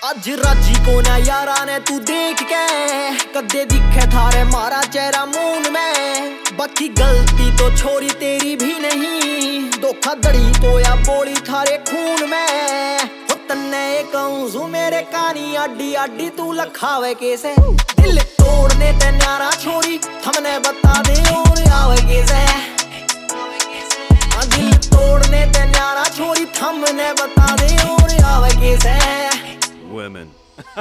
अज राजी को ना यारा ने तू देख के कदे दिखे थारे मारा चेहरा मून में। बाकी गलती तो छोरी तेरी भी नहीं, धोखाधड़ी तो या बोली थारे खून में। हो तन्ने कहूँ मेरे कानी आडी आडी तू लखावे कैसे। दिल तोड़ने ते न्यारा छोरी हमने बता दे और आवे कैसे। दिल तोड़ने ते न्यारा छोरी हमने बता दे और आवे कैसे। Women.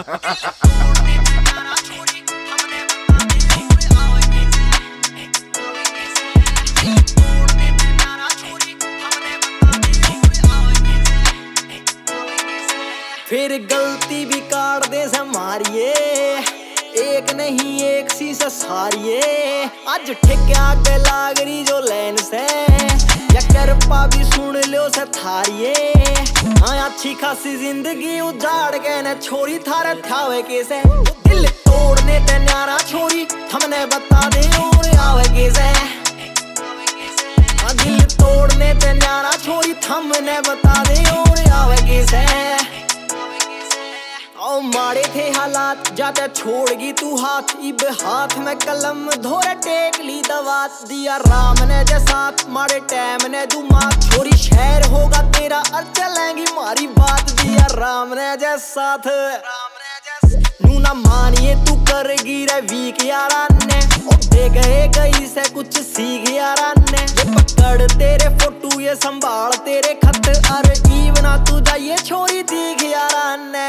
फिर गलती भी काट दे से मारिए, एक नहीं एक सी से सारिए। आज ठेका के लाग रही जो लैन से, या करपा भी सुन लो से थारिए। हाँ अच्छी खासी जिंदगी उजाड़ के न छोरी थारे थावे कैसे। दिल तोड़ने ते न्यारा छोरी हमने बता दे और आवे कैसे। दिल तोड़ने ते न्यारा छोरी हमने बता दे और आवे कैसे। ओ मारे थे हालात जाते छोड़गी तू हाथ, इब हाथ में कलम धोरे टेक ली दवात। दिया राम ने जे साथ मारे टैम ने दुमात, छोरी शहर होगा तेरा और चलेंगी मारी बात। दिया राम ने जे साथ नू ना मानिए तू करगी रे वीक यारा ने। ओ दे गए कहीं से कुछ सीख यारा ने। ये पकड़ तेरे फोटो ये संभाल तेरे खत, अरे ईव ना तू जाइए छोरी दीख यारा ने।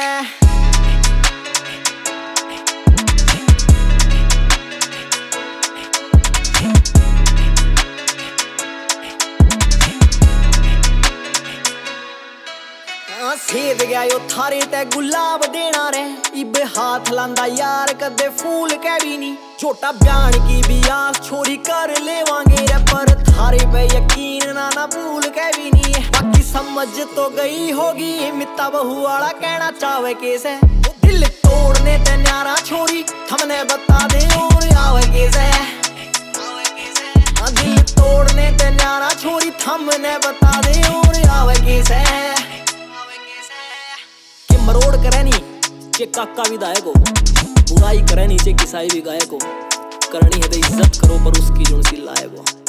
सेद गया यो थारे ते गुलाब देना रे, इब हाथ लांदा यार कदे फूल के भी नहीं। छोटा बयान की भी आस छोरी कर लेवांगे रे, पर थारे पे यकीन ना भूल के भी नहीं है। बाकी समझ तो गई होगी मित्ता बहू वाला कहना चाहे कैसे। दिल तोड़ने ते न्यारा छोरी हमने बता दे और आवे कैसे। दिल तोड़ने ते न्यारा छोरी हमने बता दे और आवे कैसे। मरोड़ करे नी चे काका विधायक हो, बुराई करे नी चे किसाई भी गायक हो। करनी है तो इज्जत करो पर उसकी जो सी लायक हो।